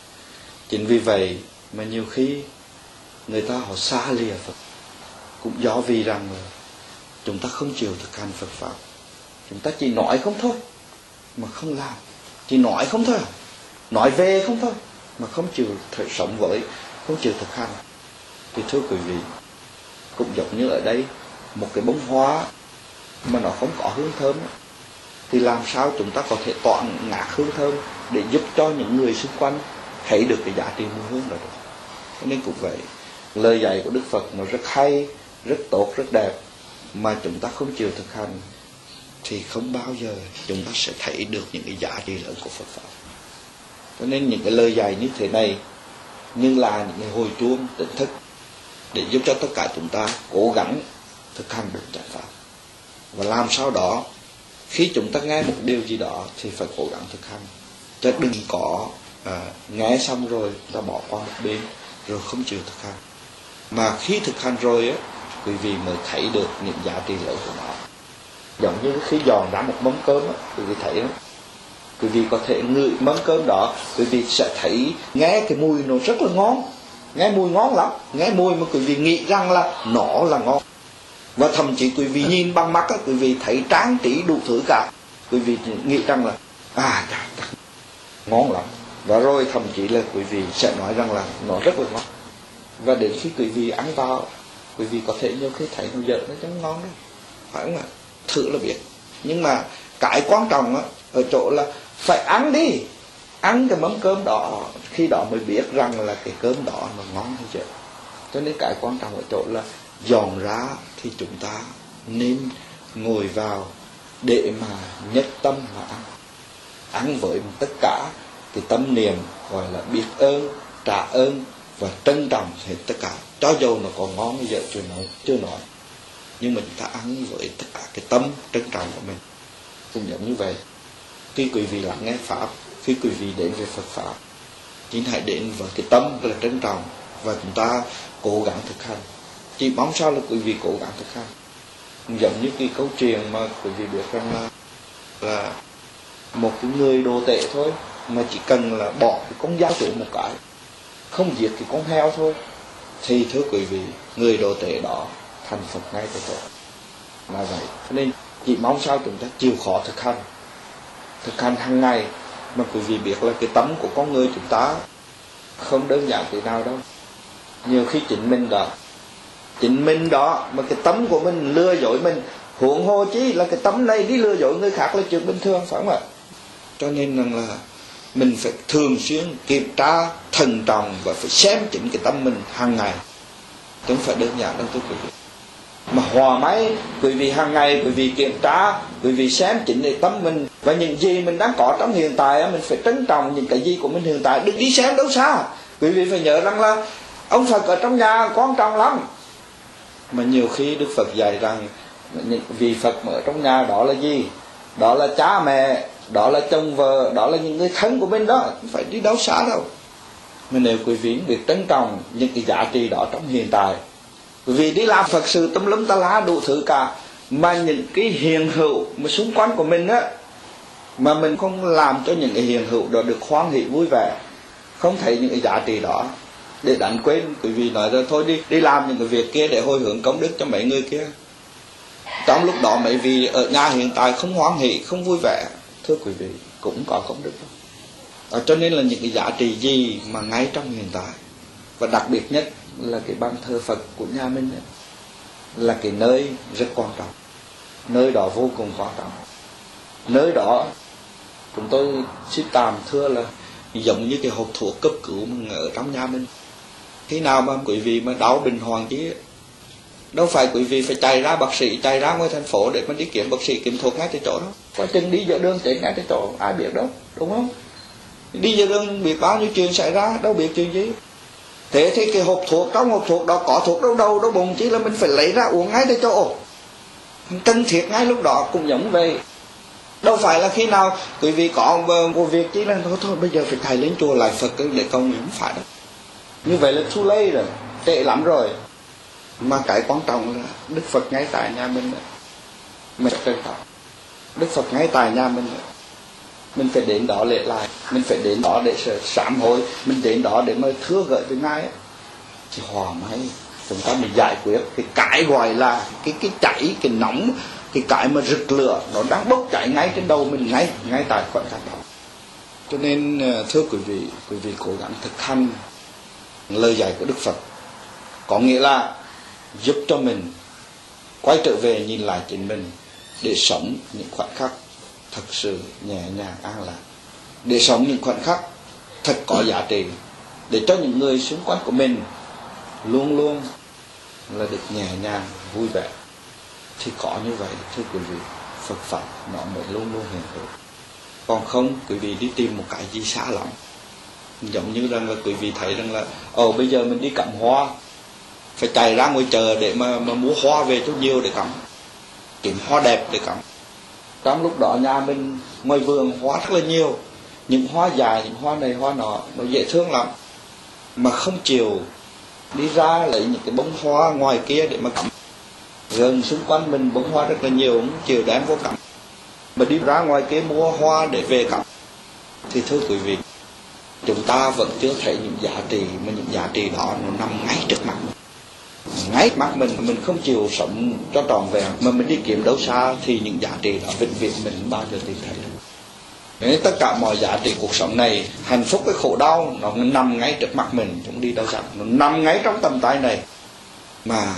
Chính vì vậy mà nhiều khi người ta họ xa lìa Phật, cũng do vì rằng là chúng ta không chịu thực hành Phật Pháp. Chúng ta chỉ nói không thôi mà không làm, chỉ nói không thôi, nói về không thôi mà không chịu thể sống với, không chịu thực hành. Thì thưa quý vị, cũng giống như ở đây một cái bông hoa mà nó không có hương thơm, thì làm sao chúng ta có thể tỏa ngạt hương thơm để giúp cho những người xung quanh thấy được cái giá trị mùi hương đó được. Cho nên cũng vậy, lời dạy của Đức Phật nó rất hay, rất tốt, rất đẹp, mà chúng ta không chịu thực hành thì không bao giờ chúng ta sẽ thấy được những cái giá trị lớn của Phật Pháp. Cho nên những cái lời dạy như thế này nhưng là những cái hồi chuông tỉnh thức để giúp cho tất cả chúng ta cố gắng thực hành được chánh pháp. Và làm sao đó khi chúng ta nghe một điều gì đó thì phải cố gắng thực hành, chứ đừng có à, nghe xong rồi ta bỏ qua một bên rồi không chịu thực hành. Mà khi thực hành rồi á, quý vị mới thấy được những giá trị lớn của nó. Giống như khi dọn ra một mâm cơm á, quý vị thấy đó, quý vị có thể ngửi mâm cơm đó, quý vị sẽ thấy nghe cái mùi nó rất là ngon, nghe mùi ngon lắm, nghe mùi mà quý vị nghĩ rằng là nó là ngon. Và thậm chí quý vị nhìn bằng mắt á, quý vị thấy trang trí đủ thứ cả, quý vị nghĩ rằng là à chà, chà, ngon lắm. Và rồi thậm chí là quý vị sẽ nói rằng là nó rất là ngon. Và đến khi quý vị ăn vào, quý vị có thể nhiều khi thấy nó dở, nó chẳng ngon đâu, phải không ạ? Thử là biết. Nhưng mà cái quan trọng á, ở chỗ là phải ăn đi, ăn cái mâm cơm đó, khi đó mới biết rằng là cái cơm đó nó ngon hay chưa. Cho nên cái quan trọng ở chỗ là dọn ra thì chúng ta nên ngồi vào để mà nhất tâm mà ăn. Ăn với tất cả cái tâm niệm gọi là biết ơn, trả ơn và trân trọng hết tất cả. Cho dầu nó còn ngon hay dở chưa nói, chưa nói, nhưng mà chúng ta ăn với tất cả cái tâm trân trọng của mình. Cũng giống như vậy, khi quý vị lắng nghe Pháp, khi quý vị đến với Phật Pháp, chính hãy đến với cái tâm là trân trọng và chúng ta cố gắng thực hành. Chỉ mong sao là quý vị cố gắng thực hành. Giống như cái câu chuyện mà quý vị biết rằng là, là một cái người đồ tệ thôi, mà chỉ cần là bỏ cái con dao chủ một cái, không giết cái con heo thôi, thì thưa quý vị, người đồ tệ đó thành Phật ngay tại chỗ. Là vậy. Cho nên chỉ mong sao chúng ta chịu khó thực hành, thực hành hàng ngày. Mà quý vị biết là cái tấm của con người chúng ta không đơn giản thế nào đâu. Nhiều khi chính mình đó, chính mình đó mà cái tấm của mình lừa dối mình, huống hồ chí là cái tấm này đi lừa dối người khác là chuyện bình thường, phải không ạ? Cho nên rằng là mình phải thường xuyên kiểm tra, thận trọng và phải xem chỉnh cái tâm mình hàng ngày, chứ không phải đơn giản đâu thưa quý vị. Mà hòa máy quý vị hàng ngày quý vị kiểm tra, quý vị xem chỉnh để tâm mình và những gì mình đang có trong hiện tại, mình phải trân trọng những cái gì của mình hiện tại, đừng đi xem đâu xa. Quý vị phải nhớ rằng là ông Phật ở trong nhà quan trọng lắm. Mà nhiều khi Đức Phật dạy rằng những vị Phật ở trong nhà đó là gì? Đó là cha mẹ, đó là chồng vợ, đó là những người thân của mình đó, không phải đi đâu xa đâu. Mà nếu quý vị biết trân trọng những cái giá trị đó trong hiện tại, quý vị đi làm Phật sự tùm lum ta lá đủ thứ cả, mà những cái hiện hữu mà xung quanh của mình á, mà mình không làm cho những cái hiện hữu đó được hoan hỷ vui vẻ, không thấy những cái giá trị đó, để đánh quên, quý vị nói rồi thôi đi đi làm những cái việc kia để hồi hướng công đức cho mấy người kia. Trong lúc đó mấy vị ở nhà hiện tại không hoan hỷ, không vui vẻ, thưa quý vị, cũng có công đức đó. À, cho nên là những cái giá trị gì mà ngay trong hiện tại, và đặc biệt nhất là cái bàn thờ Phật của nhà mình ấy, là cái nơi rất quan trọng, nơi đó vô cùng quan trọng. Nơi đó chúng tôi xin tạm thưa là giống như cái hộp thuốc cấp cứu mà ở trong nhà mình. Khi nào mà quý vị mà đau bình hoàng chứ đâu phải quý vị phải chạy ra bác sĩ, chạy ra ngoài thành phố để mà đi kiếm bác sĩ kiếm thuốc ngay tại chỗ đó. Quá chừng đi giữa đường chết ngay tại chỗ, ai biết đâu, đúng không? Đi giữa đường biết bao nhiêu chuyện xảy ra, đâu biết chuyện gì. Thế thì cái hộp thuốc, trong hộp thuốc đó có thuốc đâu đâu, đâu bụng chỉ là mình phải lấy ra uống ngay tại chỗ, cần thiết ngay lúc đó. Cũng giống vậy, đâu phải là khi nào quý vị có một việc chỉ là thôi thôi bây giờ phải chạy lên chùa lại Phật để cầu nguyện, không phải đâu. Như vậy là too late rồi, tệ lắm rồi. Mà cái quan trọng là Đức Phật ngay tại nhà mình, mình trân trọng Đức Phật ngay tại nhà mình, mình phải đến đó lễ lại, mình phải đến đó để sám hối, mình đến đó để mà thưa gợi với Ngài ấy. Thì hòa máy chúng ta mình giải quyết cái cái gọi là cái cái cháy, cái nóng, cái cái mà rực lửa nó đang bốc cháy ngay trên đầu mình, ngay ngay tại khoảnh khắc đó. Cho nên thưa quý vị, quý vị cố gắng thực hành lời dạy của Đức Phật, có nghĩa là giúp cho mình quay trở về nhìn lại chính mình, để sống những khoảnh khắc thật sự nhẹ nhàng an lạc, để sống những khoảnh khắc thật có giá trị, để cho những người xung quanh của mình luôn luôn là được nhẹ nhàng vui vẻ. Thì có như vậy thưa quý vị, Phật Pháp nó mới luôn luôn hiện hữu. Còn không quý vị đi tìm một cái gì xa lắm, giống như rằng là quý vị thấy rằng là ồ bây giờ mình đi cắm hoa, phải chạy ra ngoài chợ để mà, mà mua hoa về cho nhiều để cắm, kiếm hoa đẹp để cắm. Trong lúc đó nhà mình ngoài vườn hoa rất là nhiều, những hoa dài, những hoa này hoa nọ, nó dễ thương lắm, mà không chịu đi ra lấy những cái bông hoa ngoài kia để mà cắm. Gần xung quanh mình bông hoa rất là nhiều, không chịu đem vô cắm, mà đi ra ngoài kia mua hoa để về cắm. Thì thưa quý vị, chúng ta vẫn chưa thấy những giá trị, mà những giá trị đó nó nằm ngay trước mặt mình, ngay mắt mình. Mình không chịu sống cho trọn vẹn, mà mình đi kiếm đâu xa thì những giá trị đó vĩnh viễn mình không bao giờ tìm thấy được. Nên tất cả mọi giá trị cuộc sống này, hạnh phúc với khổ đau, nó nằm ngay trước mắt mình, chúng đi đâu xa, nó nằm ngay trong tầm tay này. Mà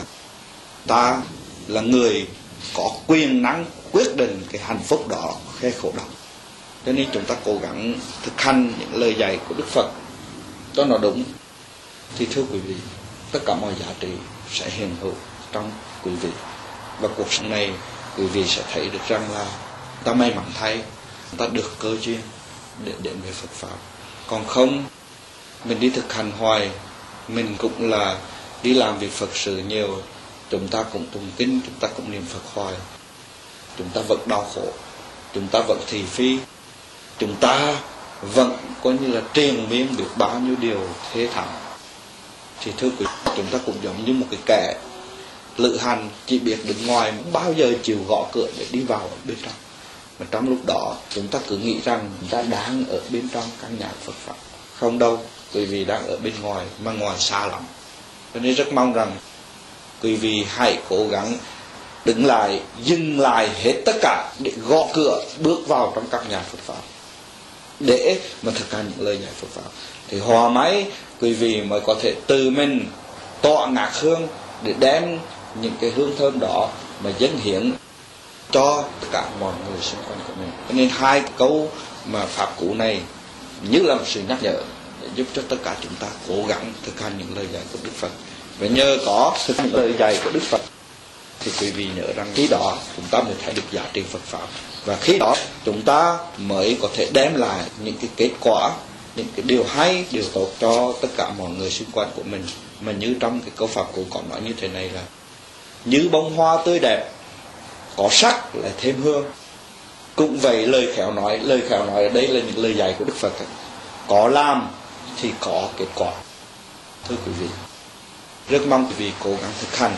ta là người có quyền năng quyết định cái hạnh phúc đó hay khổ đau. Cho nên chúng ta cố gắng thực hành những lời dạy của Đức Phật cho nó đúng. Thì thưa quý vị, tất cả mọi giá trị sẽ hiện hữu trong quý vị. Và cuộc sống này quý vị sẽ thấy được rằng là ta may mắn thay, ta được cơ duyên để đến với Phật Pháp. Còn không, mình đi thực hành hoài, mình cũng là đi làm việc Phật sự nhiều, chúng ta cũng tụng kinh, chúng ta cũng niệm Phật hoài, chúng ta vẫn đau khổ, chúng ta vẫn thị phi, chúng ta vẫn coi như là triền miên được bao nhiêu điều thế thảm. Thì thưa quý vị, chúng ta cũng giống như một cái kẻ lữ hành chỉ biết đứng ngoài, không bao giờ chịu gõ cửa để đi vào ở bên trong. Mà trong lúc đó chúng ta cứ nghĩ rằng chúng ta đang ở bên trong căn nhà Phật Pháp. Không đâu, quý vị đang ở bên ngoài, mà ngoài xa lắm. Cho nên rất mong rằng quý vị hãy cố gắng đứng lại, dừng lại hết tất cả để gõ cửa bước vào trong căn nhà Phật Pháp, để mà thực hành những lời dạy Phật Pháp. Thì hòa máy quý vị mới có thể từ mình tọa ngạc hương để đem những cái hương thơm đó mà dâng hiến cho tất cả mọi người xung quanh của mình. Cho nên hai câu mà pháp cú này như là một sự nhắc nhở để giúp cho tất cả chúng ta cố gắng thực hành những lời dạy của Đức Phật. Và nhờ có thực hành lời dạy của Đức Phật thì quý vị nhớ rằng khi đó chúng ta mới thấy được giá trị Phật Pháp. Và khi đó chúng ta mới có thể đem lại những cái kết quả, những cái điều hay, điều tốt cho tất cả mọi người xung quanh của mình. Mà như trong cái câu pháp cũ còn nói như thế này là: như bông hoa tươi đẹp, có sắc lại thêm hương. Cũng vậy, lời khéo nói, lời khéo nói ở đây là những lời dạy của Đức Phật ấy. Có làm thì có kết quả. Thưa quý vị, rất mong quý vị cố gắng thực hành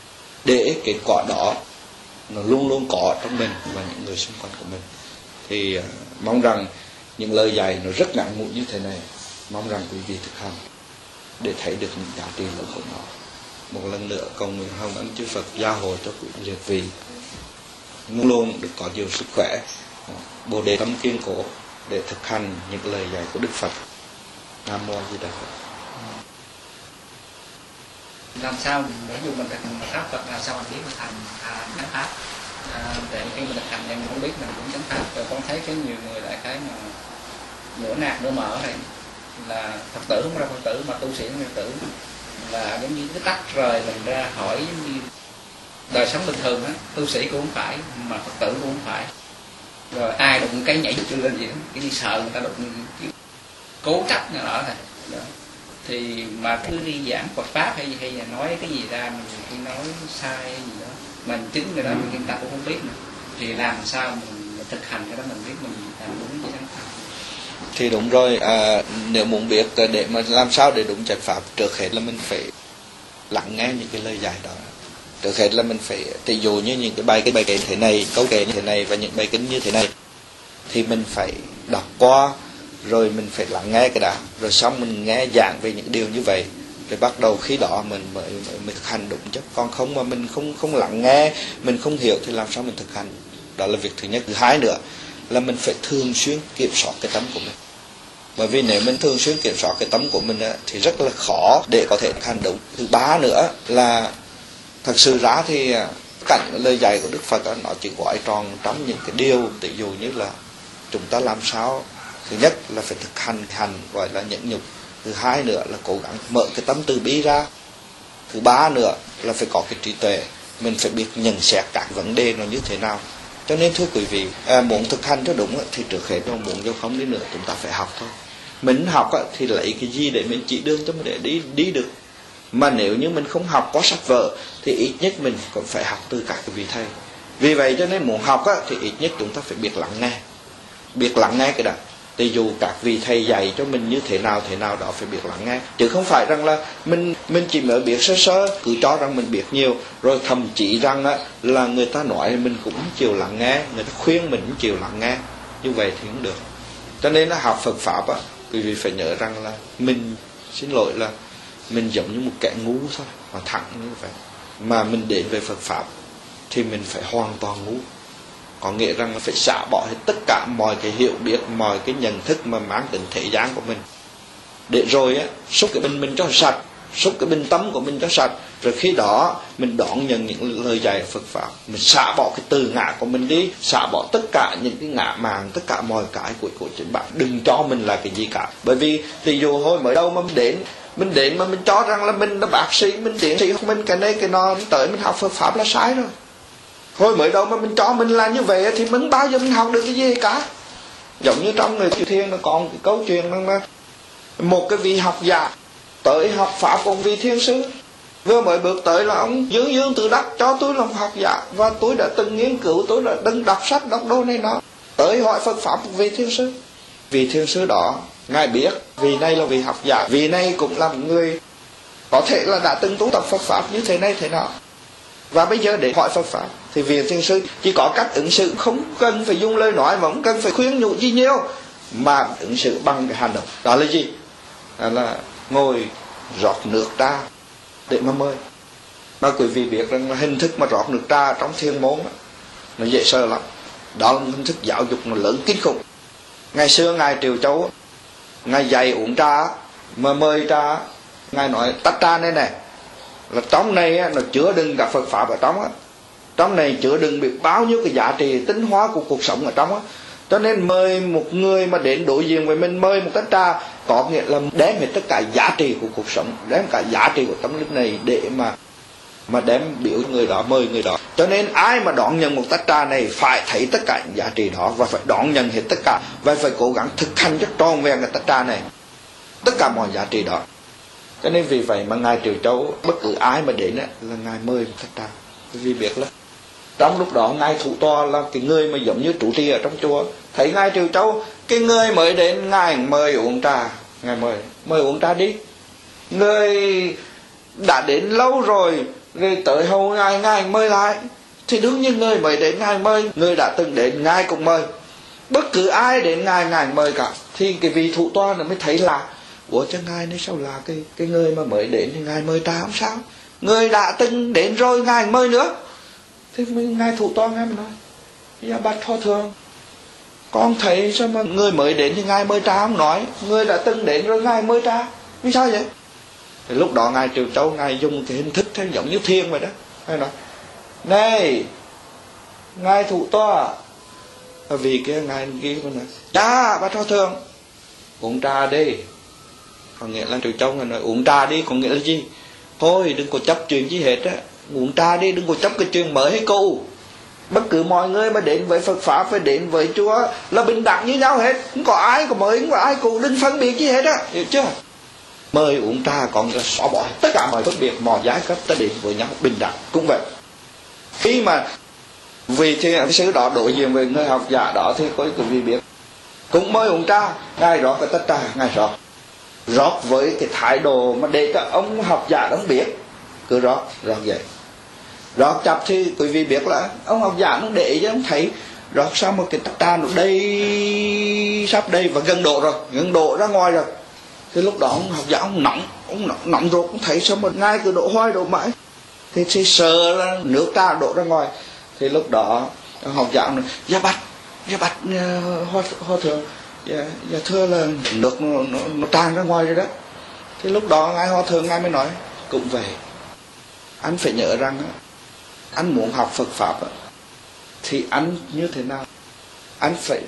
để kết quả đó nó luôn luôn có trong mình và những người xung quanh của mình. Thì uh, mong rằng những lời dạy nó rất ngắn ngủi như thế này, mong rằng quý vị thực hành để thấy được những giá trị lớn của nó. Một lần nữa cầu nguyện hồng ân chư Phật gia hộ cho quý liệt vị luôn luôn được có nhiều sức khỏe, bồ đề tâm kiên cố để thực hành những lời dạy của Đức Phật. Nam mô Di Đà Phật. Làm sao để dù mình thực hành pháp Phật, làm sao mình biết mình thành chánh pháp? À, để khi mình thực hành em không biết mình cũng chánh pháp. Rồi con thấy cái nhiều người đại khái mà nửa nạt nửa mở này là Phật tử không ra Phật tử mà tu sĩ không ra Phật tử, là giống như cái tách rời mình ra khỏi giống như đời sống bình thường á, tu sĩ cũng không phải mà Phật tử cũng không phải. Rồi ai đụng cái nhảy chưa lên gì đó, cái đi sợ người ta đụng cố chấp nữa đó này. Đó. Thì mà cứ đi giảng Phật pháp hay hay là nói cái gì ra mình khi nói sai hay gì đó, mình chính người đó mình người ta cũng không biết nữa. Thì làm sao mình, mình thực hành cái đó mình biết mình làm đúng với chánh pháp? Thì đúng rồi, à, nếu muốn biết để mà làm sao để đúng chánh pháp, trước hết là mình phải lắng nghe những cái lời dạy đó. Trước hết là mình phải, ví dụ như những cái bài cái bài kệ thế này, câu kệ như thế này và những bài kinh như thế này, thì mình phải đọc qua, rồi mình phải lắng nghe cái đã, rồi xong mình nghe giảng về những điều như vậy, rồi bắt đầu khi đó mình mới, mới, mới thực hành đúng chứ. Còn không mà mình không không lắng nghe, mình không hiểu thì làm sao mình thực hành? Đó là việc thứ nhất. Thứ hai nữa là mình phải thường xuyên kiểm soát cái tâm của mình. Bởi vì nếu mình thường xuyên kiểm soát cái tâm của mình thì rất là khó để có thể thực hành đúng. Thứ ba nữa là thật sự ra thì cảnh lời dạy của Đức Phật đó, nó chỉ gói tròn trong những cái điều, ví dụ như là chúng ta làm sao, thứ nhất là phải thực hành hành gọi là nhẫn nhục, thứ hai nữa là cố gắng mở cái tâm từ bi ra, thứ ba nữa là phải có cái trí tuệ, mình phải biết nhận xét các vấn đề nó như thế nào. Cho nên thưa quý vị, à, muốn thực hành cho đúng thì trước hết mà muốn cho không đi nữa chúng ta phải học thôi. Mình học thì lấy cái gì để mình chỉ đường cho mình để đi đi được. Mà nếu như mình không học có sách vở thì ít nhất mình cũng phải học từ các cái vị thầy. Vì vậy cho nên muốn học thì ít nhất chúng ta phải biết lắng nghe, biết lắng nghe cái đó. Thì dù các vị thầy dạy cho mình như thế nào thế nào đó phải biết lắng nghe, chứ không phải rằng là mình mình chỉ mới biết sơ sơ, cứ cho rằng mình biết nhiều, rồi thậm chí rằng á, là người ta nói mình cũng không chịu lắng nghe, người ta khuyên mình cũng chịu lắng nghe, như vậy thì không được. Cho nên là học Phật pháp á, quý vị phải nhớ rằng là mình, xin lỗi là mình giống như một kẻ ngu thôi, mà thẳng như vậy. Mà mình đến về Phật pháp thì mình phải hoàn toàn ngu. Có nghĩa rằng là phải xả bỏ hết tất cả mọi cái hiểu biết, mọi cái nhận thức mà mang tính thế gian của mình, để rồi á xúc cái bình mình cho sạch, xúc cái bình tâm của mình cho sạch, rồi khi đó mình đón nhận những lời dạy Phật pháp, mình xả bỏ cái từ ngã của mình đi, xả bỏ tất cả những cái ngã mạn, tất cả mọi cái của của chính bạn, đừng cho mình là cái gì cả. Bởi vì ví dụ hồi mới đâu mà mình đến mình đến mà mình cho rằng là mình là bác sĩ, mình tiến sĩ, mình cái này cái nọ, tới mình học Phật pháp là sai rồi. Hồi mới đầu mà mình cho mình là như vậy thì mình bao giờ mình học được cái gì cả. Giống như trong người Chư Thiên nó còn cái câu chuyện là một cái vị học giả tới học pháp của vị thiên sứ, vừa mới bước tới là ông dương dương tự đắc cho tôi làm học giả, và tôi đã từng nghiên cứu, tôi đã từng đọc sách đọc đồ này đó, tới hỏi Phật pháp của vị thiên sứ. Vị thiên sứ đó ngài biết vị này là vị học giả, vị này cũng là một người có thể là đã từng tu tập Phật pháp như thế này thế nào, và bây giờ để hỏi Phật pháp thì vị thiên sứ chỉ có cách ứng xử, không cần phải dùng lời nói mà không cần phải khuyên nhủ gì nhiều, mà ứng xử bằng cái hành động. Đó là gì? Đó là ngồi rót nước ra để mà mời. Mà quý vị biết rằng là hình thức mà rót nước trà trong thiên môn đó, nó dễ sợ lắm. Đó là hình thức giáo dục nó lớn kinh khủng. Ngày xưa ngài Triều Châu, ngài dạy uống trà mà mời trà, ngài nói tách trà này này là trong này nó chứa đựng cả Phật pháp ở trong á, trong này chứa đựng biết bao nhiêu cái giá trị tinh hóa của cuộc sống ở trong á. Cho nên mời một người mà đến đối diện với mình, mời một tách trà có nghĩa là đem hết tất cả giá trị của cuộc sống, đem cả giá trị của tâm linh này để mà mà đem biểu người đó, mời người đó. Cho nên ai mà đón nhận một tách trà này phải thấy tất cả những giá trị đó, và phải đón nhận hết tất cả, và phải cố gắng thực hành rất tròn vẹn cái tách trà này, tất cả mọi giá trị đó. Cho nên vì vậy mà ngài Triều Châu bất cứ ai mà đến là ngài mời một tách trà. Vì biết là trong lúc đó ngài thủ tọa là cái người mà giống như trụ trì ở trong chùa, thấy ngài Triều Châu cái người mới đến ngài mời uống trà, ngài mời mời uống trà đi. Người đã đến lâu rồi rồi tới hầu ngài ngài mời lại, thì đương nhiên người mới đến ngài mời, người đã từng đến ngài cũng mời, bất cứ ai đến ngài ngài mời cả. Thì cái vị thủ tọa nó mới thấy là ủa chứ ngài này sao là cái cái người mà mới đến thì ngài mời trà không sao, người đã từng đến rồi ngài mời nữa. Thế ngài thủ tọa ngài mới nói Dạ bạch Hòa Thượng, con thấy sao mà người mới đến thì Ngài mời trà không nói, người đã từng đến rồi Ngài mời trà, vì sao vậy? Thì lúc đó Ngài Triệu Châu Ngài dùng cái hình thức theo giống như thiên vậy đó. Ngài nói này Ngài thủ tọa, vì kia Ngài kia con nói dạ bạch Hòa Thượng uống trà đi. Có nghĩa là Triệu Châu Ngài nói uống trà đi, có nghĩa là gì? Thôi đừng có chấp chuyện gì hết á, uống trà đi, đừng có chấp cái chuyện mới hay cũ. Bất cứ mọi người mà đến với Phật Pháp, phải đến với Chúa là bình đẳng như nhau hết, không có ai có mới, không có ai cũng đừng phân biệt gì hết á, hiểu chưa? Mời uống trà còn là xóa bỏ tất cả mọi phân biệt, mọi giai cấp ta đến với nhau bình đẳng. Cũng vậy, khi mà vì cái sứ đó đối diện với người học giả đó thì có quý vị biết cũng mời uống trà, Ngài rót cái tách trà, Ngài rót rót với cái thái độ mà để cho ông học giả ông biết, cứ rót rót vậy. Rót chập thì quý vị biết là ông học giả nó để chứ ông thấy rót xong một cái tách trà nó đầy, sắp đầy và gần độ rồi, gần độ ra ngoài rồi. Thì lúc đó ông học giả ông nóng, ông nóng, nóng rồi, ông thấy sao mà ngay cứ đổ hoài đổ mãi. Thì, thì sợ là nước trà đổ ra ngoài. Thì lúc đó ông học giả ông nói dạ bạch, dạ bạch Hòa, Hòa Thượng, dạ, dạ thưa là nước nó, nó, nó tràn ra ngoài rồi đó. Thì lúc đó Ngài Hòa Thượng Ngài mới nói cũng vậy, anh phải nhớ rằng anh muốn học Phật Pháp thì anh như thế nào? Anh phải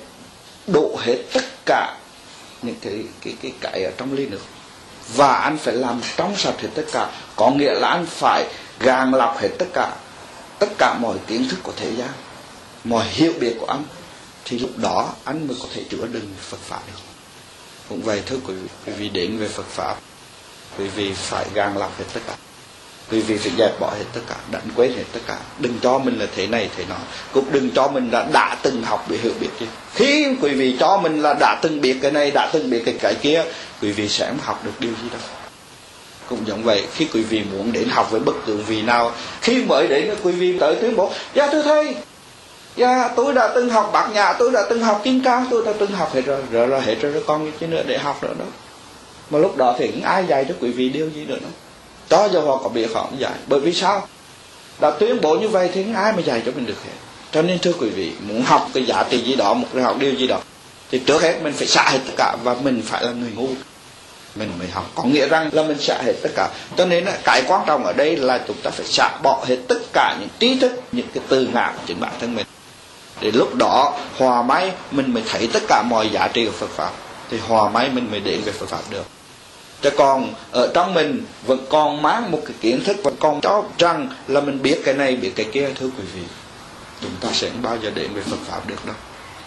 đổ hết tất cả những cái cái cái cái ở trong ly nước, và anh phải làm trong sạch hết tất cả. Có nghĩa là anh phải gàng lọc hết tất cả tất cả mọi kiến thức của thế gian, mọi hiểu biết của anh, thì lúc đó anh mới có thể chữa đựng Phật Pháp được. Cũng vậy thưa quý vị, quý vị đến với Phật Pháp, quý vị phải gàng lọc hết tất cả, quý vị phải dẹp bỏ hết tất cả, đánh quên hết tất cả. Đừng cho mình là thế này thế nọ, cũng đừng cho mình là đã từng học để hiểu biết gì. Khi quý vị cho mình là đã từng biết cái này, đã từng biết cái cái kia, quý vị sẽ không học được điều gì đâu. Cũng giống vậy, khi quý vị muốn đến học với bất cứ vị nào, khi mới đến quý vị tới tuyên bố dạ thưa thầy, dạ tôi đã từng học Bát Nhã, tôi đã từng học Kim Cang, tôi đã từng học hết rồi, rồi, rồi hết rồi, rồi con chứ nữa để học nữa đó. Mà lúc đó thì cũng ai dạy cho quý vị điều gì nữa đó. Cho dù họ có biết họ không dạy. Bởi vì sao? Đã tuyên bố như vậy thì ai mà dạy cho mình được hết. Cho nên thưa quý vị, muốn học cái giá trị gì đó, một cái học điều gì đó, thì trước hết mình phải xả hết tất cả, và mình phải là người ngu mình mới học. Có nghĩa rằng là mình xả hết tất cả. Cho nên cái quan trọng ở đây là chúng ta phải xả bỏ hết tất cả những trí thức, những cái từ ngã của chính bản thân mình. Để lúc đó hòa máy mình mới thấy tất cả mọi giá trị của Phật Pháp, thì hòa máy mình mới đến với Phật Pháp được. Chứ còn ở trong mình vẫn còn mang một cái kiến thức, vẫn còn cho rằng là mình biết cái này biết cái kia, thưa quý vị, chúng ta sẽ không bao giờ đến với Phật Pháp được đâu,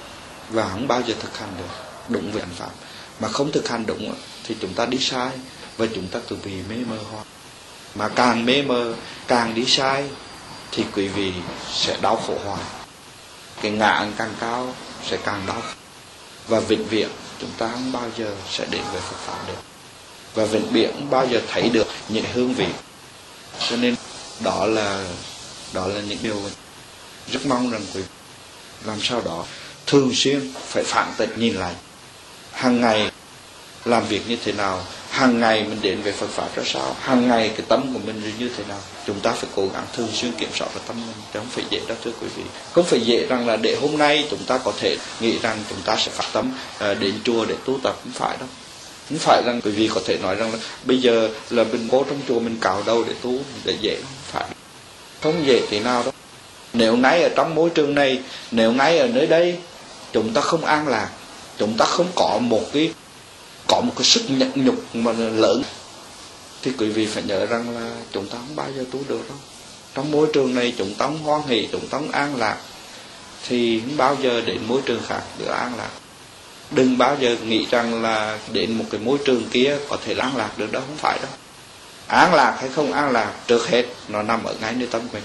và không bao giờ thực hành được đúng với Phật Pháp. Mà không thực hành đúng thì chúng ta đi sai, và chúng ta cứ bị mê mơ hoài. Mà càng mê mơ, càng đi sai, thì quý vị sẽ đau khổ hoài. Cái ngã càng cao sẽ càng đau, và vĩnh viễn chúng ta không bao giờ sẽ đến với Phật Pháp được, và vĩnh viễn không bao giờ thấy được những hương vị. Cho nên đó là đó là những điều rất mong rằng quý vị làm sao đó thường xuyên phải phản tịch nhìn lại, hàng ngày làm việc như thế nào, hàng ngày mình đến với Phật Pháp ra sao, hàng ngày cái tâm của mình như thế nào. Chúng ta phải cố gắng thường xuyên kiểm soát cái tâm mình, chứ không phải dễ đó thưa quý vị. Không phải dễ rằng là để hôm nay chúng ta có thể nghĩ rằng chúng ta sẽ phát tâm uh, đến chùa để tu tập, không phải đâu. Không phải rằng quý vị có thể nói rằng là bây giờ là mình vô trong chùa mình cào đầu để tu để dễ, không phải, không dễ thế nào đâu. Nếu ngay ở trong môi trường này, nếu ngay ở nơi đây chúng ta không an lạc, chúng ta không có một cái có một cái sức nhẫn nhục mà lớn, thì quý vị phải nhớ rằng là chúng ta không bao giờ tu được đâu. Trong môi trường này chúng ta không hoan hỷ, chúng ta không an lạc, thì không bao giờ đến môi trường khác được an lạc. Đừng bao giờ nghĩ rằng là đến một cái môi trường kia có thể an lạc được đâu, không phải đâu. An lạc hay không an lạc, trước hết nó nằm ở ngay nơi tâm mình.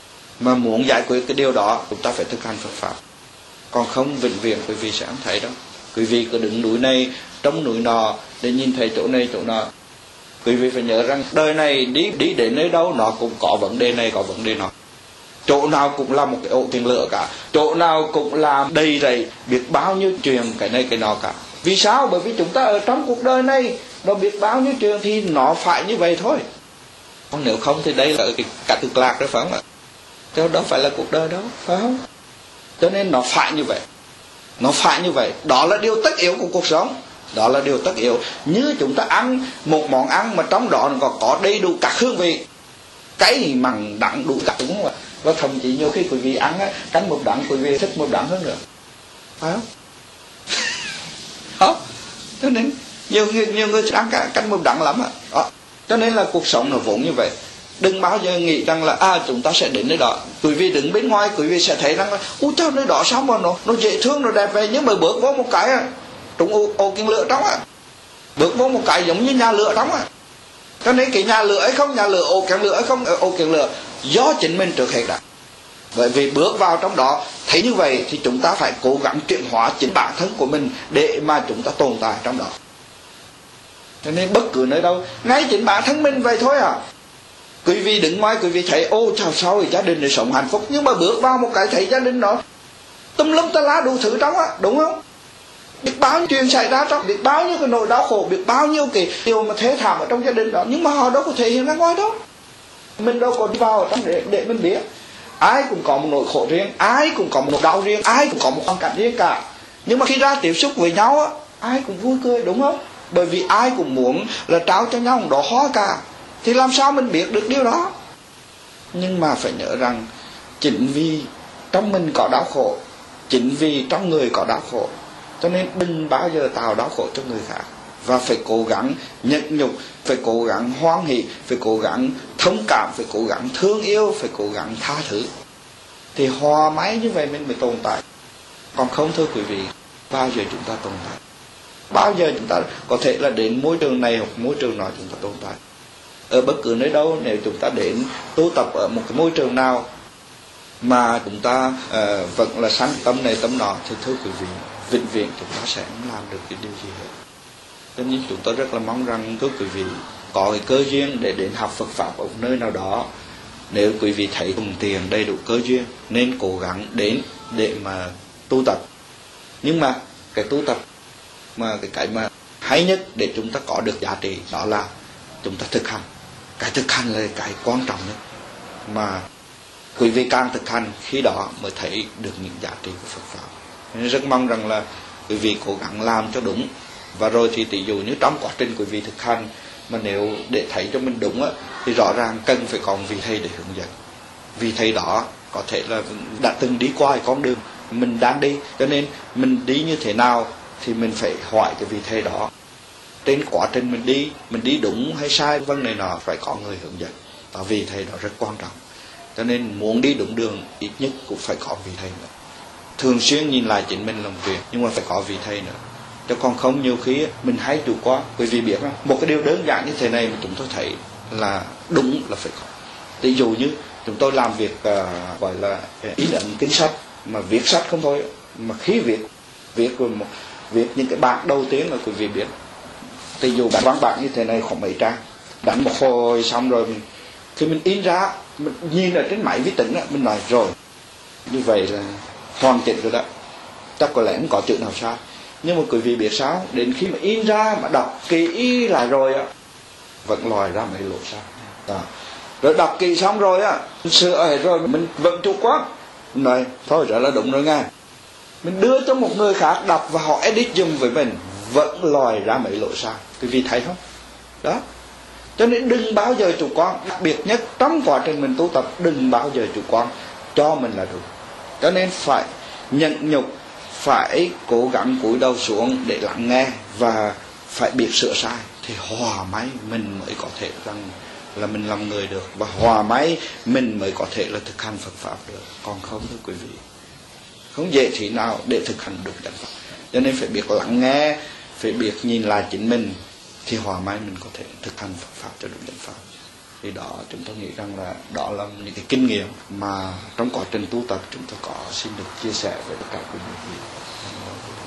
Mà muốn giải quyết cái điều đó, chúng ta phải thực hành Phật Pháp. Còn không vĩnh viễn quý vị sẽ không thấy đâu. Quý vị cứ đứng núi này trong núi nọ để nhìn thấy chỗ này chỗ nọ. Quý vị phải nhớ rằng đời này đi đi đến nơi đâu nó cũng có vấn đề này có vấn đề nọ. Chỗ nào cũng là một cái ổ tiền lửa cả, chỗ nào cũng là đầy rẫy biết bao nhiêu chuyện cái này cái nọ cả. Vì sao? Bởi vì chúng ta ở trong cuộc đời này nó biết bao nhiêu chuyện thì nó phải như vậy thôi. Còn nếu không thì đây là cái cả cực lạc đó, phải không ạ? Chứ đó phải là cuộc đời đâu, phải không? Cho nên nó phải như vậy, nó phải như vậy. Đó là điều tất yếu của cuộc sống, đó là điều tất yếu. Như chúng ta ăn một món ăn mà trong đó còn có đầy đủ các hương vị, cay mặn đắng đủ cả, đúng không ạ? Và thậm chí nhiều khi quý vị ăn á, canh mực đắng quý vị thích mực đắng hơn nữa, phải không? Đó. Cho nên nhiều người nhiều người ăn cả canh mực đắng lắm ạ. Đó. Cho nên là cuộc sống nó vốn như vậy. Đừng bao giờ nghĩ rằng là à chúng ta sẽ đến nơi đó. Quý vị đứng bên ngoài quý vị sẽ thấy rằng là ôi trời, nơi đó sao mà nó nó dễ thương, nó đẹp vậy, nhưng mà bước vô một cái trúng ô, ô kiến lửa trống á, bước vô một cái giống như nhà lửa trống á. Cho nên cái nhà lửa ấy không, nhà lửa ô kiến lửa ấy không, ô kiến lửa do chính mình trước hết đã. Bởi vì bước vào trong đó thấy như vậy thì chúng ta phải cố gắng chuyển hóa chính bản thân của mình để mà chúng ta tồn tại trong đó. Cho nên bất cứ nơi đâu, ngay chính bản thân mình vậy thôi à. Quý vị đứng ngoài quý vị thấy ô chào sao gia đình này sống hạnh phúc, nhưng mà bước vào một cái thấy gia đình đó tùm lum tà lá đủ thứ trong á, đúng không? Biết bao nhiêu chuyện xảy ra trong, biết bao nhiêu cái nỗi đau khổ, biết bao nhiêu cái điều mà thế thảm ở trong gia đình đó, nhưng mà họ đâu có thể hiện ra ngoài đâu. Mình đâu có đi vào ở trong để, để mình biết. Ai cũng có một nỗi khổ riêng, ai cũng có một nỗi đau riêng, ai cũng có một hoàn cảnh riêng cả. Nhưng mà khi ra tiếp xúc với nhau á, ai cũng vui cười, đúng không? Bởi vì ai cũng muốn là trao cho nhau một đóa hoa cả. Thì làm sao mình biết được điều đó? Nhưng mà phải nhớ rằng chính vì trong mình có đau khổ, chính vì trong người có đau khổ, cho nên đừng bao giờ tạo đau khổ cho người khác. Và phải cố gắng nhẫn nhục, phải cố gắng hoan hỷ, phải cố gắng thông cảm, phải cố gắng thương yêu, phải cố gắng tha thứ. Thì hòa máy như vậy mình mới tồn tại. Còn không thưa quý vị, bao giờ chúng ta tồn tại? Bao giờ chúng ta có thể là đến môi trường này hoặc môi trường nào chúng ta tồn tại? Ở bất cứ nơi đâu, nếu chúng ta đến tu tập ở một cái môi trường nào mà chúng ta uh, vẫn là sáng tâm này tâm nọ, thì thưa quý vị, vĩnh viễn chúng ta sẽ không làm được cái điều gì hết. Cho nên chúng tôi rất là mong rằng thưa quý vị có cái cơ duyên để đến học Phật Pháp ở một nơi nào đó. Nếu quý vị thấy cùng tiền đầy đủ cơ duyên nên cố gắng đến để mà tu tập. Nhưng mà cái tu tập mà cái cái mà hay nhất để chúng ta có được giá trị đó là chúng ta thực hành. Cái thực hành là cái quan trọng nhất, mà quý vị càng thực hành khi đó mới thấy được những giá trị của Phật Pháp. Nên rất mong rằng là quý vị cố gắng làm cho đúng. Và rồi thì tỷ dụ như trong quá trình quý vị thực hành mà nếu để thấy cho mình đúng á, thì rõ ràng cần phải có một vị thầy để hướng dẫn. Vị thầy đó có thể là đã từng đi qua cái con đường mình đang đi, cho nên mình đi như thế nào thì mình phải hỏi cái vị thầy đó. Trên quá trình mình đi, mình đi đúng hay sai vấn đề nào phải có người hướng dẫn. Và vị thầy đó rất quan trọng. Cho nên muốn đi đúng đường ít nhất cũng phải có vị thầy nữa. Thường xuyên nhìn lại chính mình làm việc, nhưng mà phải có vị thầy nữa. Chứ còn không nhiều khi mình hay chủ quan. Quý vị biết không? Một cái điều đơn giản như thế này mà chúng tôi thấy là đúng là phải có. Ví dụ như chúng tôi làm việc uh, gọi là in ấn kinh sách, mà viết sách không thôi, mà khi viết viết rồi một viết những cái bảng đầu tiên là quý vị biết. Ví dụ bản văn bản như thế này khoảng mấy trang, đánh một hồi xong rồi mình, khi mình in ra, mình nhìn ở trên máy vi tính đó, mình nói rồi như vậy là hoàn chỉnh rồi đó, chắc có lẽ không có chữ nào sai. Nhưng mà quý vị biết sao, đến khi mà in ra mà đọc kỹ lại rồi á, vẫn lòi ra mấy lỗ sai đó. Rồi đọc kỹ xong rồi á, sửa hết rồi mình vẫn chủ quan, nói thôi đó là đúng rồi nghe. Mình đưa cho một người khác đọc và họ edit dùm với mình, vẫn lòi ra mấy lỗ sai. Quý vị thấy không? Đó. Cho nên đừng bao giờ chủ quan, đặc biệt nhất trong quá trình mình tu tập, đừng bao giờ chủ quan cho mình là đúng. Cho nên phải nhẫn nhục, phải cố gắng cúi đầu xuống để lắng nghe và phải biết sửa sai, thì hòa máy mình mới có thể rằng là mình làm người được, và hòa máy mình mới có thể là thực hành Phật Pháp được. Còn không thưa quý vị, không dễ thế nào để thực hành được chánh Pháp. Cho nên phải biết lắng nghe, phải biết nhìn lại chính mình, thì hòa máy mình có thể thực hành Phật Pháp cho đúng chánh Pháp. Thì đó chúng tôi nghĩ rằng là đó là những cái kinh nghiệm mà trong quá trình tu tập chúng tôi có xin được chia sẻ với tất cả quý vị.